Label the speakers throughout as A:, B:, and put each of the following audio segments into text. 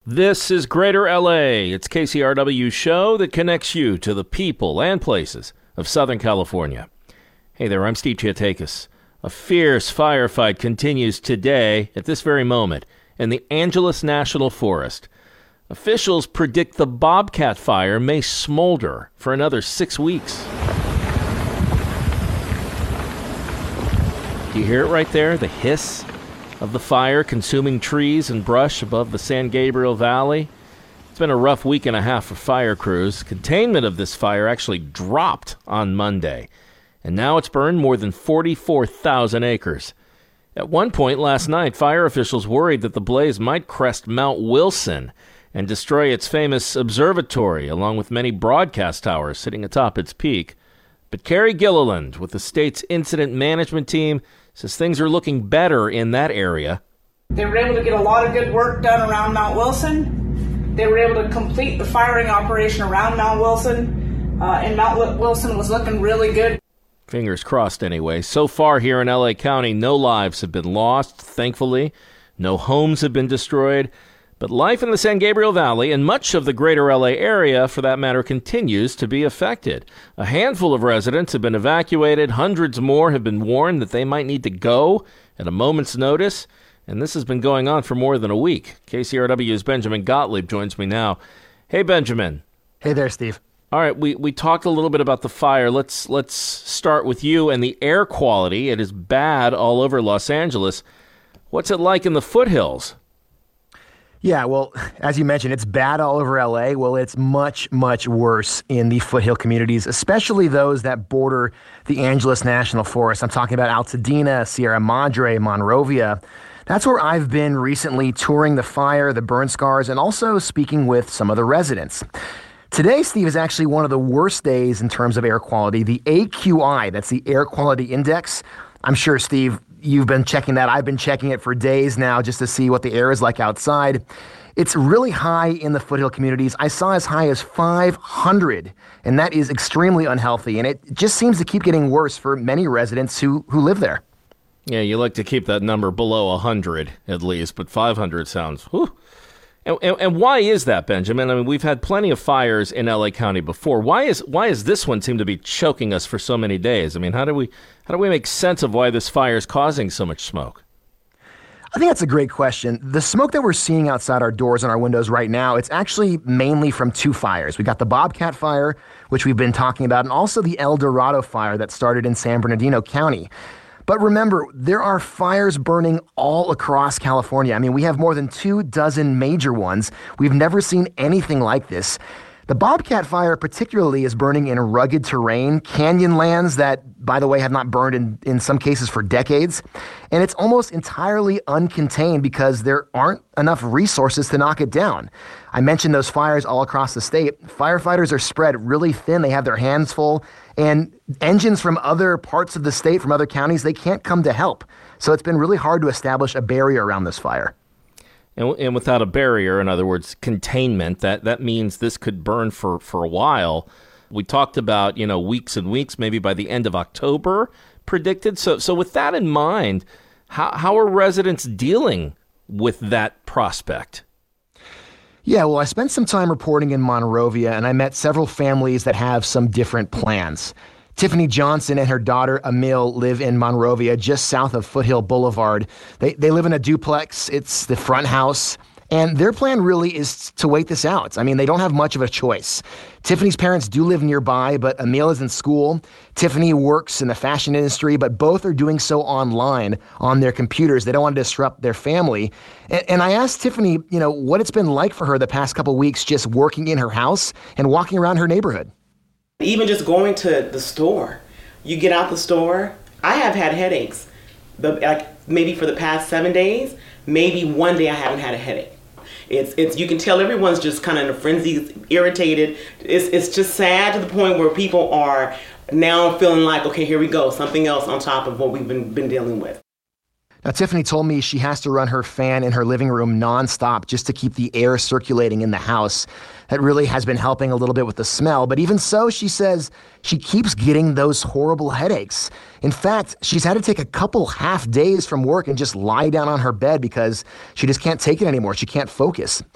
A: This is Greater LA. It's KCRW's show that connects you to the people and places of Southern California. Hey there, I'm Steve Chiatakis. A fierce firefight continues today, at this very moment, in the Angeles National Forest. Officials predict the Bobcat fire may smolder for another 6 weeks. Do you hear it right there? The hiss of the fire consuming trees and brush above the San Gabriel Valley. It's been a rough week and a half for fire crews. Containment of this fire actually dropped on Monday, and now it's burned more than 44,000 acres. At one point last night, fire officials worried that the blaze might crest Mount Wilson and destroy its famous observatory, along with many broadcast towers sitting atop its peak. But Carrie Gilliland, with the state's incident management team, says things are looking better in that area.
B: They were able to get a lot of good work done around Mount Wilson. They were able to complete the firing operation around Mount Wilson, and Mount Wilson was looking really good.
A: Fingers crossed anyway. So far here in LA County, no lives have been lost, thankfully. No homes have been destroyed. But life in the San Gabriel Valley and much of the greater LA area, for that matter, continues to be affected. A handful of residents have been evacuated. Hundreds more have been warned that they might need to go at a moment's notice. And this has been going on for more than a week. KCRW's Benjamin Gottlieb joins me now. Hey, Benjamin.
C: Hey there, Steve.
A: All right, we talked a little bit about the fire. Let's start with you and the air quality. It is bad all over Los Angeles. What's it like in the foothills?
C: Yeah, well, as you mentioned, it's bad all over LA. Well, it's much, much worse in the foothill communities, especially those that border the Angeles National Forest. I'm talking about Altadena, Sierra Madre, Monrovia. That's where I've been recently touring the fire, the burn scars, and also speaking with some of the residents. Today, Steve, is actually one of the worst days in terms of air quality. The AQI, that's the Air Quality Index. I'm sure, Steve, you've been checking that. I've been checking it for days now just to see what the air is like outside. It's really high in the foothill communities. I saw as high as 500, and that is extremely unhealthy. And it just seems to keep getting worse for many residents who live there.
A: Yeah, you like to keep that number below 100 at least, but 500 sounds, whew. And why is that, Benjamin? I mean, we've had plenty of fires in LA County before. Why is this one seem to be choking us for so many days? I mean, how do we make sense of why this fire is causing so much smoke?
C: I think that's a great question. The smoke that we're seeing outside our doors and our windows right now, it's actually mainly from two fires. We got the Bobcat fire, which we've been talking about, and also the El Dorado fire that started in San Bernardino County. But remember, there are fires burning all across California. I mean, we have more than 24 major ones. We've never seen anything like this. The Bobcat fire particularly is burning in rugged terrain, canyon lands that, by the way, have not burned in some cases for decades. And it's almost entirely uncontained because there aren't enough resources to knock it down. I mentioned those fires all across the state. Firefighters are spread really thin. They have their hands full. And engines from other parts of the state, from other counties, they can't come to help. So it's been really hard to establish a barrier around this fire.
A: And without a barrier, in other words, containment, that means this could burn for a while. We talked about, weeks and weeks, maybe by the end of October predicted. So with that in mind, how are residents dealing with that prospect?
C: Yeah, well, I spent some time reporting in Monrovia, and I met several families that have some different plans. Tiffany Johnson and her daughter, Emil, live in Monrovia, just south of Foothill Boulevard. They live in a duplex. It's the front house. And their plan really is to wait this out. I mean, they don't have much of a choice. Tiffany's parents do live nearby, but Emil is in school. Tiffany works in the fashion industry, but both are doing so online on their computers. They don't want to disrupt their family. And I asked Tiffany, what it's been like for her the past couple weeks just working in her house and walking around her neighborhood.
D: Even just going to the store, you get out the store, I have had headaches. Maybe for the past 7 days, maybe one day I haven't had a headache. It's you can tell everyone's just kind of in a frenzy, irritated. It's just sad to the point where people are now feeling like, okay, here we go, something else on top of what we've been dealing with.
C: Now, Tiffany told me she has to run her fan in her living room nonstop just to keep the air circulating in the house. That really has been helping a little bit with the smell. But even so, she says she keeps getting those horrible headaches. In fact, she's had to take a couple half days from work and just lie down on her bed because she just can't take it anymore. She can't focus.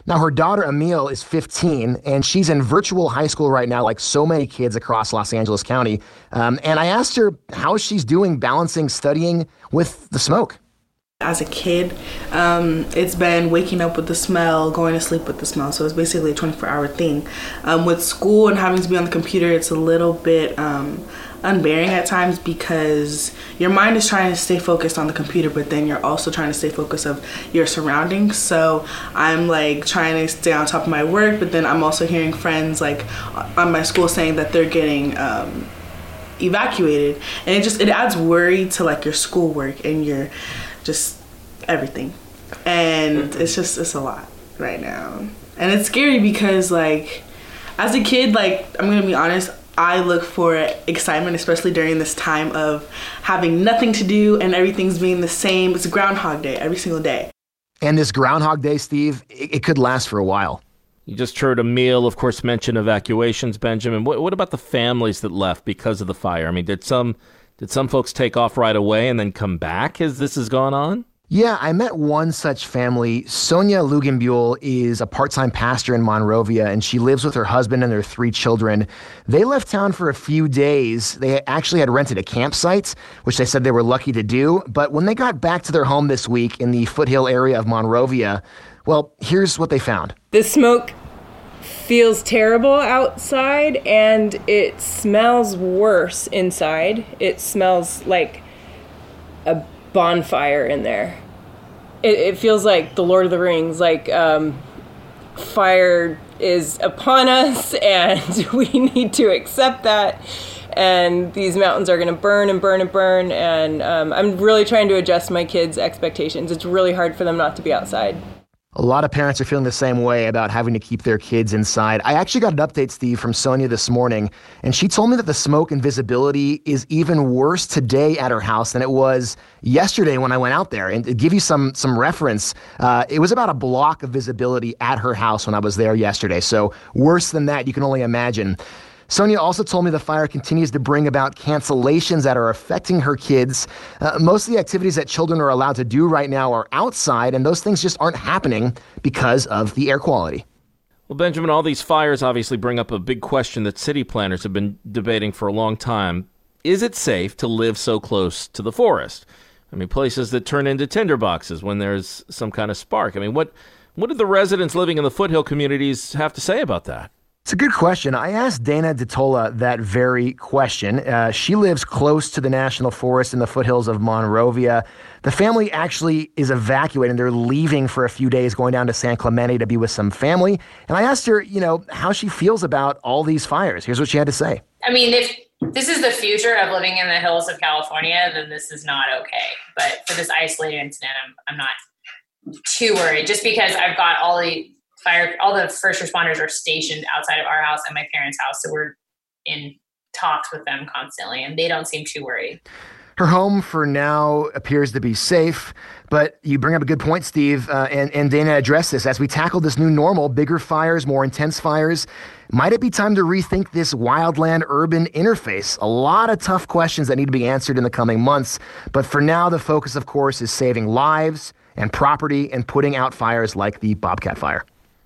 C: Now, her daughter, Emile, is 15, and she's in virtual high school right now, like so many kids across Los Angeles County. And I asked her how she's doing balancing studying with the smoke.
E: As a kid, it's been waking up with the smell, going to sleep with the smell. So it's basically a 24-hour thing. With school and having to be on the computer, it's a little bit unbearing at times because your mind is trying to stay focused on the computer, but then you're also trying to stay focused of your surroundings. So I'm like trying to stay on top of my work, but then I'm also hearing friends like on my school saying that they're getting evacuated, and it adds worry to like your schoolwork and your just everything. And it's a lot right now. And it's scary because like as a kid, like I'm gonna be honest, I look for excitement, especially during this time of having nothing to do and everything's being the same. It's Groundhog Day every single day.
C: And this Groundhog Day, Steve, it could last for a while.
A: You just heard Emile, of course, mention evacuations, Benjamin. What about the families that left because of the fire? I mean, did some folks take off right away and then come back as this has gone on?
C: Yeah, I met one such family. Sonia Lugenbuehl is a part-time pastor in Monrovia, and she lives with her husband and their 3 children. They left town for a few days. They actually had rented a campsite, which they said they were lucky to do. But when they got back to their home this week in the foothill area of Monrovia, well, here's what they found.
F: The smoke feels terrible outside, and it smells worse inside. It smells like a bonfire in there. It feels like the Lord of the Rings, like fire is upon us and we need to accept that, and these mountains are going to burn and burn and burn, and I'm really trying to adjust my kids' expectations. It's really hard for them not to be outside.
C: A lot of parents are feeling the same way about having to keep their kids inside. I actually got an update, Steve, from Sonia this morning, and she told me that the smoke and visibility is even worse today at her house than it was yesterday when I went out there. And to give you some reference, it was about a block of visibility at her house when I was there yesterday. So worse than that, you can only imagine. Sonia also told me the fire continues to bring about cancellations that are affecting her kids. Most of the activities that children are allowed to do right now are outside, and those things just aren't happening because of the air quality.
A: Well, Benjamin, all these fires obviously bring up a big question that city planners have been debating for a long time. Is it safe to live so close to the forest? I mean, places that turn into tinderboxes when there's some kind of spark. I mean, what do the residents living in the foothill communities have to say about that?
C: It's a good question. I asked Dana DeTola that very question. She lives close to the National Forest in the foothills of Monrovia. The family actually is evacuating. They're leaving for a few days, going down to San Clemente to be with some family. And I asked her, how she feels about all these fires. Here's what she had to say.
G: I mean, if this is the future of living in the hills of California, then this is not okay. But for this isolated incident, I'm not too worried, just because I've got all the first responders are stationed outside of our house and my parents' house. So we're in talks with them constantly, and they don't seem too worried.
C: Her home for now appears to be safe, but you bring up a good point, Steve, and Dana addressed this. As we tackle this new normal, bigger fires, more intense fires, might it be time to rethink this wildland-urban interface? A lot of tough questions that need to be answered in the coming months, but for now, the focus, of course, is saving lives and property and putting out fires like the Bobcat Fire.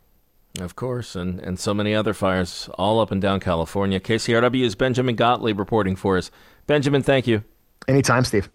A: Of course, and so many other fires all up and down California. KCRW's Benjamin Gottlieb reporting for us. Benjamin, thank you.
C: Anytime, Steve.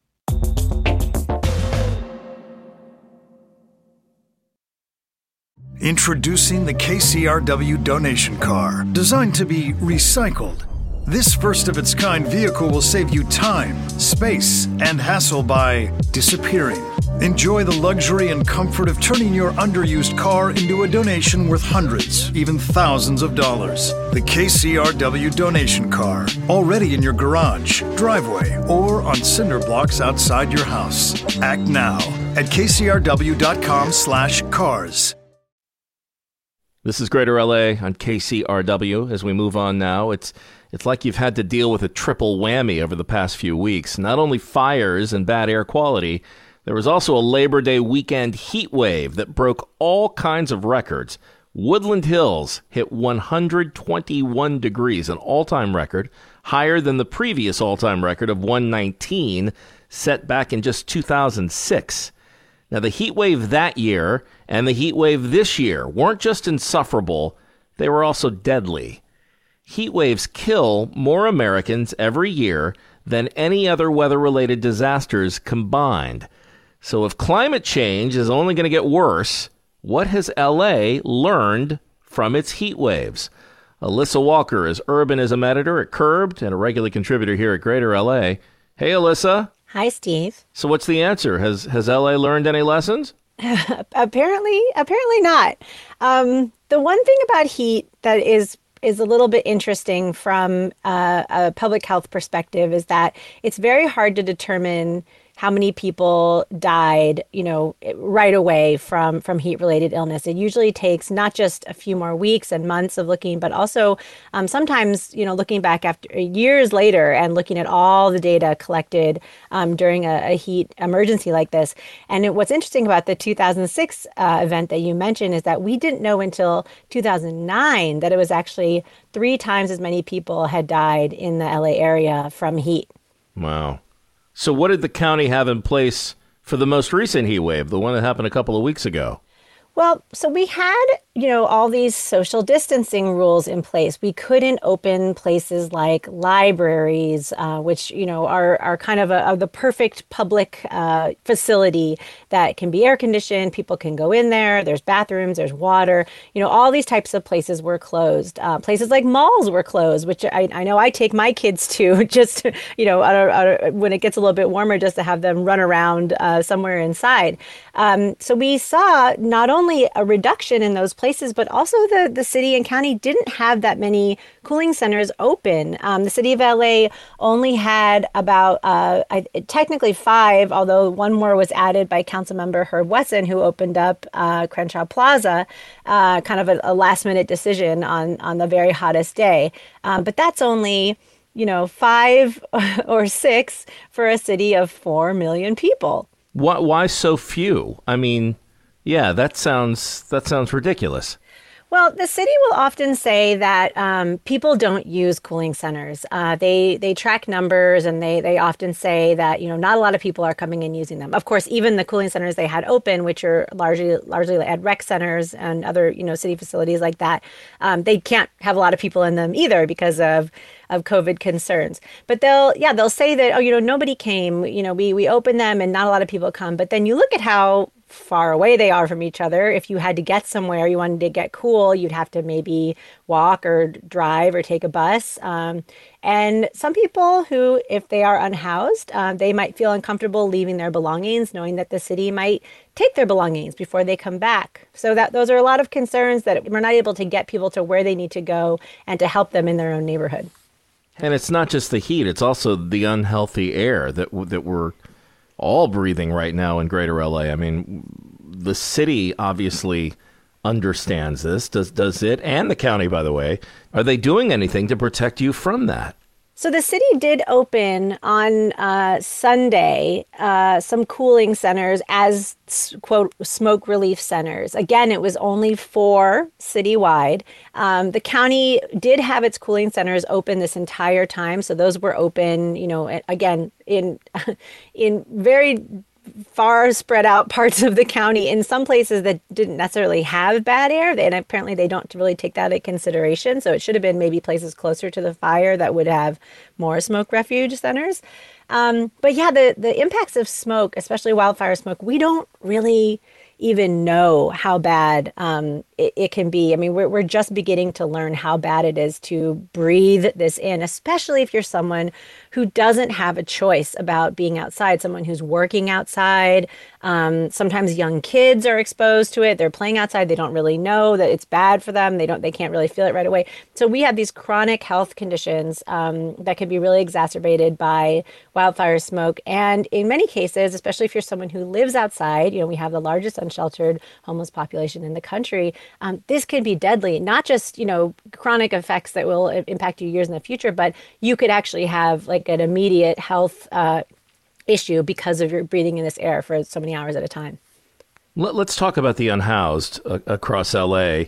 H: Introducing the KCRW donation car, designed to be recycled. This first-of-its-kind vehicle will save you time, space, and hassle by disappearing. Enjoy the luxury and comfort of turning your underused car into a donation worth hundreds, even thousands of dollars. The KCRW donation car, already in your garage, driveway, or on cinder blocks outside your house. Act now at kcrw.com/cars.
A: This is Greater LA on KCRW. As we move on now, it's like you've had to deal with a triple whammy over the past few weeks. Not only fires and bad air quality, there was also a Labor Day weekend heat wave that broke all kinds of records. Woodland Hills hit 121 degrees, an all-time record, higher than the previous all-time record of 119, set back in just 2006. Now, the heat wave that year and the heat wave this year weren't just insufferable, they were also deadly. Heat waves kill more Americans every year than any other weather-related disasters combined. So if climate change is only going to get worse, what has LA learned from its heat waves? Alyssa Walker is urbanism editor at Curbed and a regular contributor here at Greater LA. Hey, Alyssa.
I: Hi, Steve.
A: So what's the answer? Has LA learned any lessons?
I: Apparently not. The one thing about heat that is a little bit interesting from a public health perspective is that it's very hard to determine how many people died, right away from heat-related illness. It usually takes not just a few more weeks and months of looking, but also sometimes, looking back after years later and looking at all the data collected during a heat emergency like this. And what's interesting about the 2006 event that you mentioned is that we didn't know until 2009 that it was actually 3 times as many people had died in the LA area from heat.
A: Wow. So what did the county have in place for the most recent heat wave, the one that happened a couple of weeks ago?
I: Well, so we had, all these social distancing rules in place. We couldn't open places like libraries, which, are kind of the perfect public facility that can be air conditioned. People can go in there. There's bathrooms, there's water. All these types of places were closed. Places like malls were closed, which I know I take my kids to just, when it gets a little bit warmer, just to have them run around somewhere inside. So we saw not only a reduction in those places, but also the city and county didn't have that many cooling centers open. The city of LA only had about technically 5, although one more was added by Councilmember Herb Wesson, who opened up Crenshaw Plaza, kind of a last minute decision on the very hottest day. But that's only 5 or 6 for a city of 4 million people.
A: Why so few? I mean, yeah, that sounds ridiculous.
I: Well, the city will often say that people don't use cooling centers. They track numbers, and they often say that not a lot of people are coming and using them. Of course, even the cooling centers they had open, which are largely at rec centers and other city facilities like that, they can't have a lot of people in them either because of COVID concerns. But they'll say that nobody came. We opened them and not a lot of people come. But then you look at how far away they are from each other. If you had to get somewhere, you wanted to get cool, you'd have to maybe walk or drive or take a bus. And some people who, if they are unhoused, they might feel uncomfortable leaving their belongings, knowing that the city might take their belongings before they come back. So those are a lot of concerns that we're not able to get people to where they need to go and to help them in their own neighborhood.
A: And it's not just the heat, it's also the unhealthy air that we're all breathing right now in Greater LA. I mean, the city obviously understands this. Does it? And the county, by the way. Are they doing anything to protect you from that?
I: So the city did open on Sunday some cooling centers as, quote, smoke relief centers. Again, it was only 4 citywide. The county did have its cooling centers open this entire time. So those were open, again, in very far spread out parts of the county, in some places that didn't necessarily have bad air, and apparently they don't really take that into consideration. So it should have been maybe places closer to the fire that would have more smoke refuge centers. But yeah, the impacts of smoke, especially wildfire smoke, we don't really even know how bad it can be. I mean, we're just beginning to learn how bad it is to breathe this in, especially if you're someone who doesn't have a choice about being outside, someone who's working outside. Sometimes young kids are exposed to it. They're playing outside. They don't really know that it's bad for them. They can't really feel it right away. So we have these chronic health conditions that can be really exacerbated by wildfire smoke. And in many cases, especially if you're someone who lives outside, we have the largest unsheltered homeless population in the country. This can be deadly, not just, chronic effects that will impact you years in the future, but you could actually have like an immediate health issue because of your breathing in this air for so many hours at a time.
A: Let's talk about the unhoused across LA.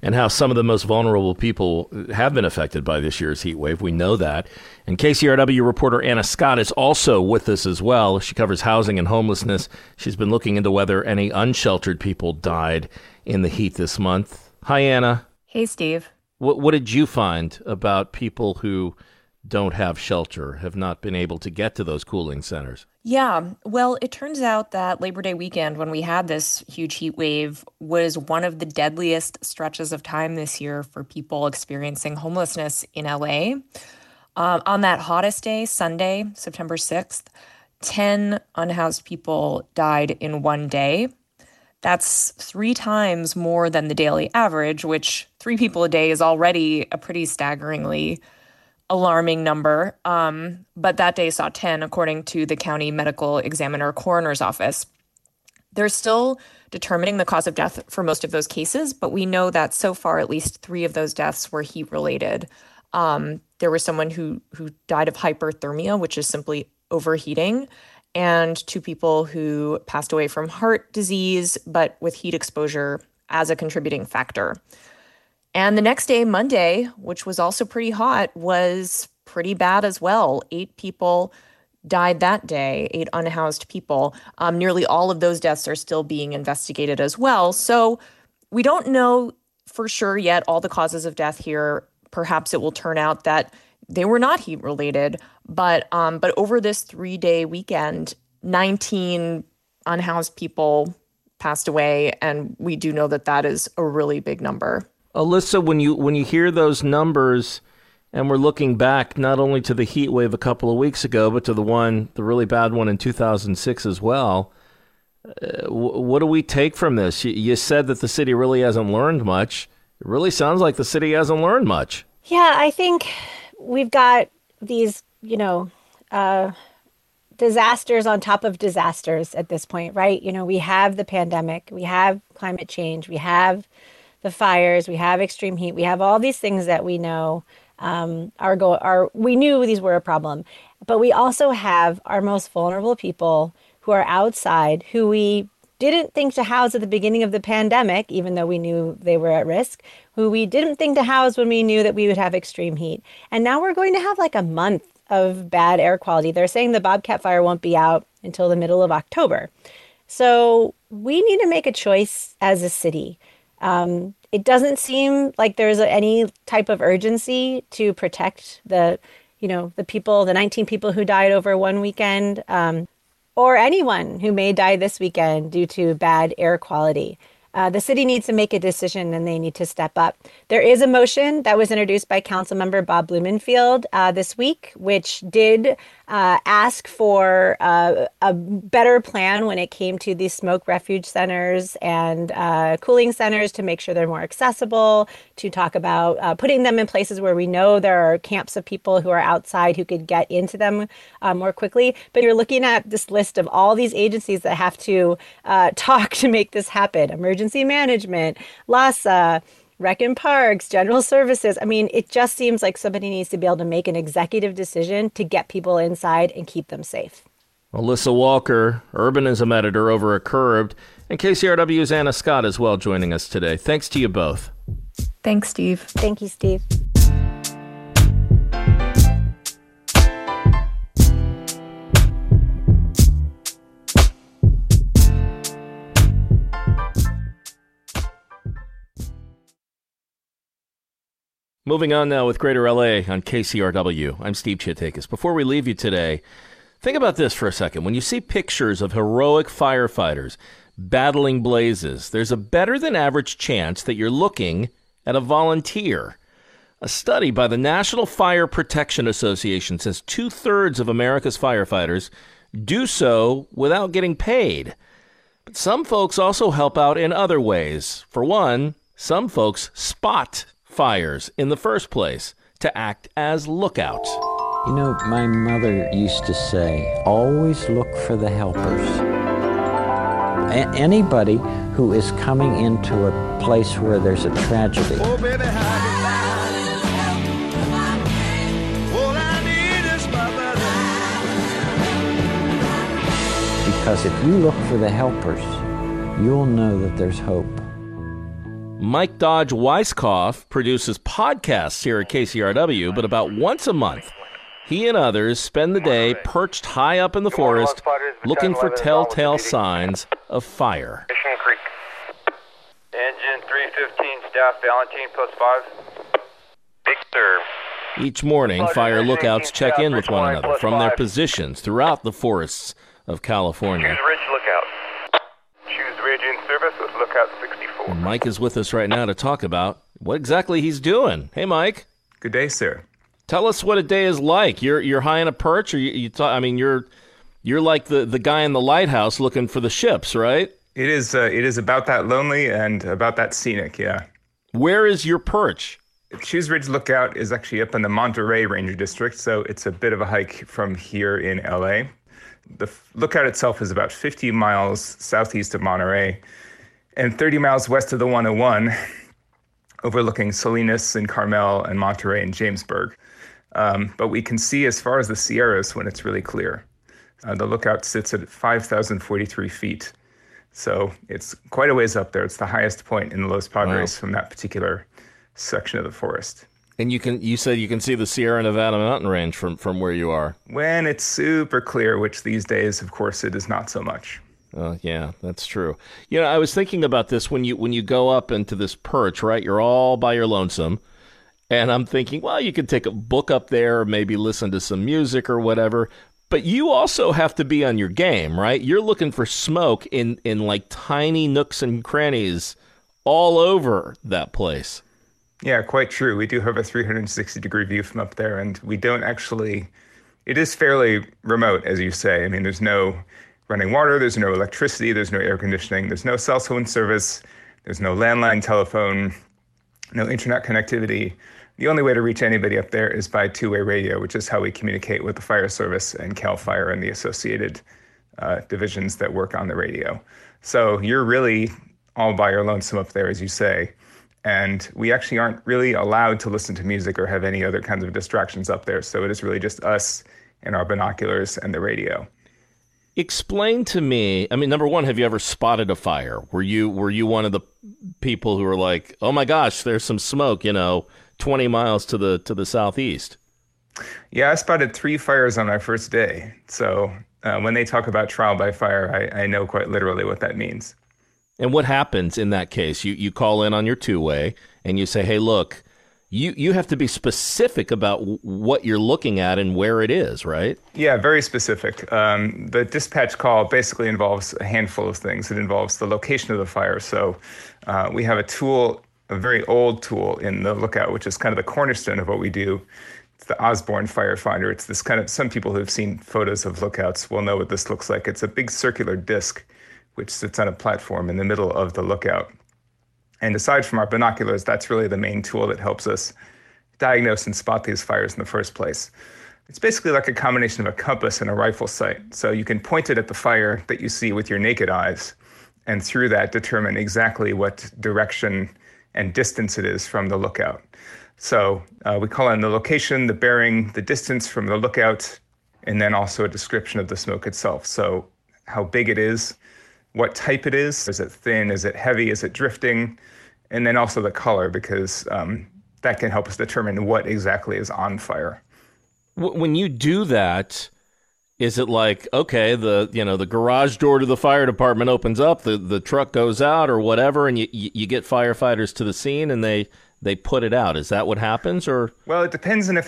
A: and how some of the most vulnerable people have been affected by this year's heat wave. We know that. And KCRW reporter Anna Scott is also with us as well. She covers housing and homelessness. She's been looking into whether any unsheltered people died in the heat this month. Hi, Anna.
J: Hey, Steve.
A: What did you find about people who don't have shelter, have not been able to get to those cooling centers?
J: Yeah, well, it turns out that Labor Day weekend, when we had this huge heat wave, was one of the deadliest stretches of time this year for people experiencing homelessness in LA. On that hottest day, Sunday, September 6th, 10 unhoused people died in one day. That's 3 times more than the daily average, which 3 people a day is already a pretty staggeringly alarming number. But that day saw 10, according to the county medical examiner coroner's office. They're still determining the cause of death for most of those cases, but we know that so far at least 3 of those deaths were heat related. There was someone who died of hyperthermia, which is simply overheating, and 2 people who passed away from heart disease, but with heat exposure as a contributing factor. And the next day, Monday, which was also pretty hot, was pretty bad as well. 8 people died that day, 8 unhoused people. Nearly all of those deaths are still being investigated as well. So we don't know for sure yet all the causes of death here. Perhaps it will turn out that they were not heat related, but over this 3-day weekend, 19 unhoused people passed away, and we do know that that is a really big number.
A: Alyssa, when you hear those numbers, and we're looking back not only to the heat wave a couple of weeks ago, but to the really bad one in 2006 as well, what do we take from this? You said that the city really hasn't learned much. It really sounds like the city hasn't learned much.
I: Yeah, I think we've got these, disasters on top of disasters at this point, right? We have the pandemic, we have climate change, we have the fires, we have extreme heat, we have all these things that we know we knew these were a problem. But we also have our most vulnerable people who are outside, who we didn't think to house at the beginning of the pandemic, even though we knew they were at risk, who we didn't think to house when we knew that we would have extreme heat. And now we're going to have like a month of bad air quality. They're saying the Bobcat fire won't be out until the middle of October. So we need to make a choice as a city. It doesn't seem like there's any type of urgency to protect the 19 people who died over one weekend, or anyone who may die this weekend due to bad air quality. The city needs to make a decision, and they need to step up. There is a motion that was introduced by Councilmember Bob Blumenfield this week, which did ask for a better plan when it came to these smoke refuge centers and cooling centers to make sure they're more accessible, to talk about putting them in places where we know there are camps of people who are outside who could get into them more quickly. But you're looking at this list of all these agencies that have to talk to make this happen. Emergency management, LASA, Rec and Parks, General Services. I mean, it just seems like somebody needs to be able to make an executive decision to get people inside and keep them safe.
A: Alyssa Walker, urbanism editor over at Curbed, and KCRW's Anna Scott as well joining us today. Thanks to you both.
J: Thanks, Steve.
I: Thank you, Steve.
A: Moving on now with Greater LA on KCRW. I'm Steve Chitakis. Before we leave you today, think about this for a second. When you see pictures of heroic firefighters battling blazes, there's a better than average chance that you're looking at a volunteer. A study by the National Fire Protection Association says 2/3 of America's firefighters do so without getting paid. But some folks also help out in other ways. For one, some folks spot fires in the first place to act as lookouts.
K: My mother used to say, always look for the helpers. Anybody who is coming into a place where there's a tragedy. Oh, baby, because if you look for the helpers, you'll know that there's hope.
A: Mike Dodge Weisskopf produces podcasts here at KCRW, but about once a month, he and others spend the day perched high up in the forest looking for telltale signs of fire.
L: Mission Creek. Engine 315, staff Valentine, +5. Big serve.
A: Each morning, fire lookouts check in with one another from their positions throughout the forests of California.
L: Choose Ridge Lookout. Choose Ridge in service with Lookout 64.
A: And Mike is with us right now to talk about what exactly he's doing. Hey, Mike.
M: Good day, sir.
A: Tell us what a day is like. You're high on a perch, or you're like the guy in the lighthouse looking for the ships, right?
M: It is about that lonely and about that scenic, yeah.
A: Where is your perch?
M: Choose Ridge Lookout is actually up in the Monterey Ranger District, so it's a bit of a hike from here in LA. The lookout itself is about 50 miles southeast of Monterey and 30 miles west of the 101, overlooking Salinas and Carmel and Monterey and Jamesburg. But we can see as far as the Sierras when it's really clear. The lookout sits at 5,043 feet. So it's quite a ways up there. It's the highest point in Los Padres from that particular section of the forest.
A: And you said you can see the Sierra Nevada mountain range from where you are.
M: When it's super clear, which these days, of course, it is not so much.
A: Yeah, that's true. You know, I was thinking about this when you go up into this perch, right? You're all by your lonesome. And I'm thinking, well, you could take a book up there or maybe listen to some music or whatever. But you also have to be on your game, right? You're looking for smoke in like tiny nooks and crannies all over that place.
M: Yeah, quite true. We do have a 360-degree view from up there, and we don't actually... It is fairly remote, as you say. I mean, there's no running water, there's no electricity, there's no air conditioning, there's no cell phone service, there's no landline telephone, no internet connectivity. The only way to reach anybody up there is by two-way radio, which is how we communicate with the fire service and CAL FIRE and the associated divisions that work on the radio. So you're really all by your lonesome up there, as you say. And we actually aren't really allowed to listen to music or have any other kinds of distractions up there. So it is really just us and our binoculars and the radio.
A: Explain to me, I mean, number one, have you ever spotted a fire? Were you one of the people who were like, oh my gosh, there's some smoke, 20 miles to the southeast?
M: Yeah, I spotted 3 fires on my first day. So when they talk about trial by fire, I know quite literally what that means.
A: And what happens in that case? You call in on your two-way and you say, hey, look, you have to be specific about what you're looking at and where it is, right?
M: Yeah, very specific. The dispatch call basically involves a handful of things. It involves the location of the fire. So we have a tool, a very old tool in the lookout, which is kind of the cornerstone of what we do. It's the Osborne Firefinder. It's this kind of, some people who've seen photos of lookouts will know what this looks like. It's a big circular disc which sits on a platform in the middle of the lookout. And aside from our binoculars, that's really the main tool that helps us diagnose and spot these fires in the first place. It's basically like a combination of a compass and a rifle sight. So you can point it at the fire that you see with your naked eyes, and through that determine exactly what direction and distance it is from the lookout. So we call in the location, the bearing, the distance from the lookout, and then also a description of the smoke itself. So how big it is, what type it is it thin, is it heavy, is it drifting, and then also the color, because that can help us determine what exactly is on fire.
A: When you do that, is it like, okay, the garage door to the fire department opens up, the truck goes out or whatever, and you get firefighters to the scene and they put it out? Is that what happens, or?
M: Well, it depends on if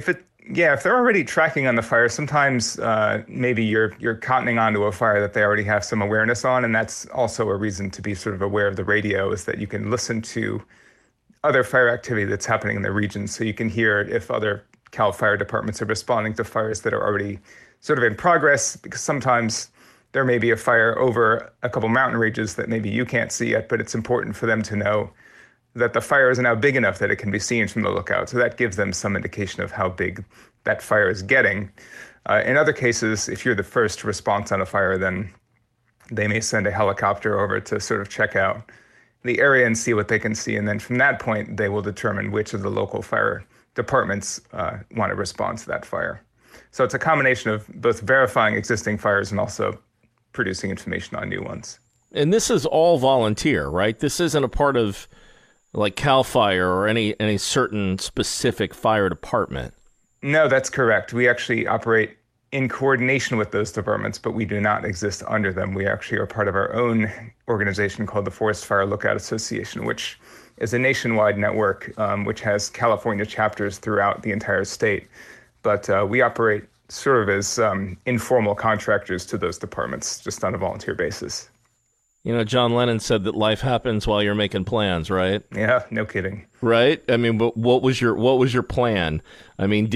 M: they're already tracking on the fire. Sometimes maybe you're cottoning onto a fire that they already have some awareness on, and that's also a reason to be sort of aware of the radio, is that you can listen to other fire activity that's happening in the region, so you can hear if other CAL FIRE departments are responding to fires that are already sort of in progress, because sometimes there may be a fire over a couple mountain ranges that maybe you can't see yet, but it's important for them to know that the fire is now big enough that it can be seen from the lookout. So that gives them some indication of how big that fire is getting. In other cases, if you're the first response on a fire, then they may send a helicopter over to sort of check out the area and see what they can see. And then from that point, they will determine which of the local fire departments want to respond to that fire. So it's a combination of both verifying existing fires and also producing information on new ones.
A: And this is all volunteer, right? This isn't a part of like CAL FIRE or any certain specific fire department.
M: No, that's correct. We actually operate in coordination with those departments, but we do not exist under them. We actually are part of our own organization called the Forest Fire Lookout Association, which is a nationwide network which has California chapters throughout the entire state. But we operate sort of as informal contractors to those departments, just on a volunteer basis.
A: You know, John Lennon said that life happens while you're making plans, right?
M: Yeah, no kidding.
A: Right? I mean, but what was your plan? I mean,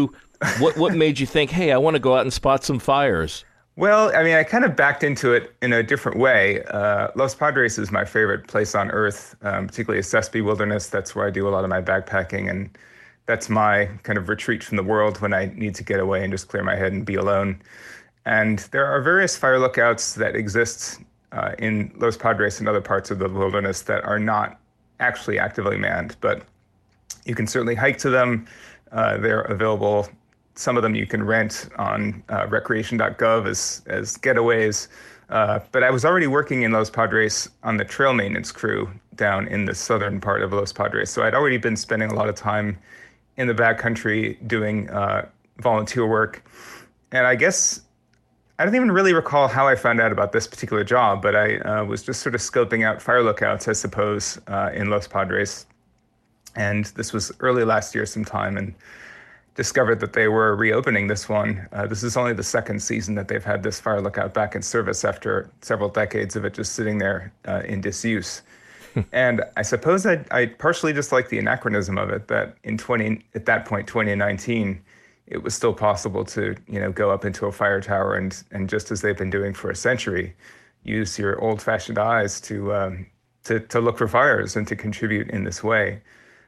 A: what made you think, hey, I want to go out and spot some fires?
M: Well, I mean, I kind of backed into it in a different way. Los Padres is my favorite place on earth, particularly Sespe Wilderness. That's where I do a lot of my backpacking, and that's my kind of retreat from the world when I need to get away and just clear my head and be alone. And there are various fire lookouts that exist in Los Padres and other parts of the wilderness that are not actually actively manned, but you can certainly hike to them. They're available. Some of them you can rent on recreation.gov as getaways. But I was already working in Los Padres on the trail maintenance crew down in the southern part of Los Padres. So I'd already been spending a lot of time in the backcountry doing volunteer work. And I guess I don't even really recall how I found out about this particular job, but I was just sort of scoping out fire lookouts, I suppose, in Los Padres. And this was early last year sometime, and discovered that they were reopening this one. This is only the second season that they've had this fire lookout back in service after several decades of it just sitting there in disuse. And I suppose I partially just like the anachronism of it, that at that point, 2019, it was still possible to, go up into a fire tower and just as they've been doing for a century, use your old-fashioned eyes to look for fires and to contribute in this way.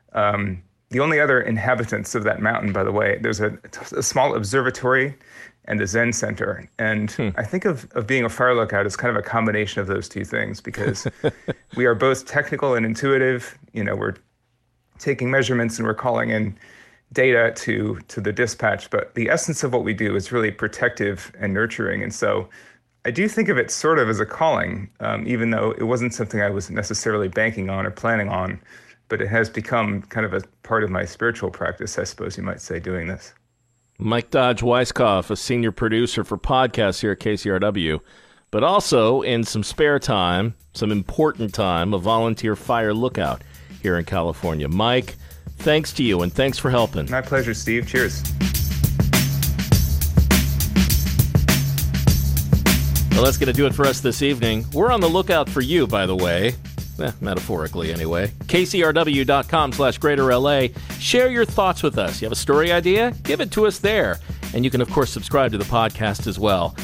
M: The only other inhabitants of that mountain, by the way, there's a small observatory and a Zen center. And I think of being a fire lookout as kind of a combination of those two things, because we are both technical and intuitive. We're taking measurements and we're calling in data to the dispatch, but the essence of what we do is really protective and nurturing. And so I do think of it sort of as a calling, even though it wasn't something I was necessarily banking on or planning on, but it has become kind of a part of my spiritual practice, I suppose you might say, doing this.
A: Mike Dodge Weisskopf, a senior producer for podcasts here at KCRW, but also in some spare time, some important time, a volunteer fire lookout here in California. Mike, thanks to you, and thanks for helping.
M: My pleasure, Steve. Cheers.
A: Well, that's going to do it for us this evening. We're on the lookout for you, by the way. Metaphorically, anyway. KCRW.com/GreaterLA. Share your thoughts with us. You have a story idea? Give it to us there. And you can, of course, subscribe to the podcast as well.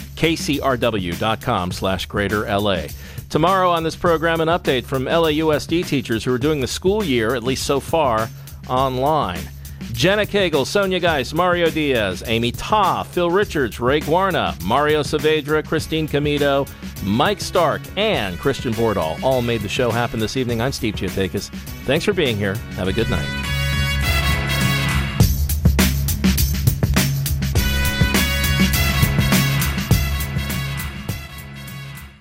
A: KCRW.com/GreaterLA. Tomorrow on this program, an update from LAUSD teachers who are doing the school year, at least so far, online. Jenna Cagle, Sonia Geis, Mario Diaz, Amy Ta, Phil Richards, Ray Guarna, Mario Saavedra, Christine Camido, Mike Stark, and Christian Bordahl all made the show happen this evening. I'm Steve Giatakis. Thanks for being here. Have a good night.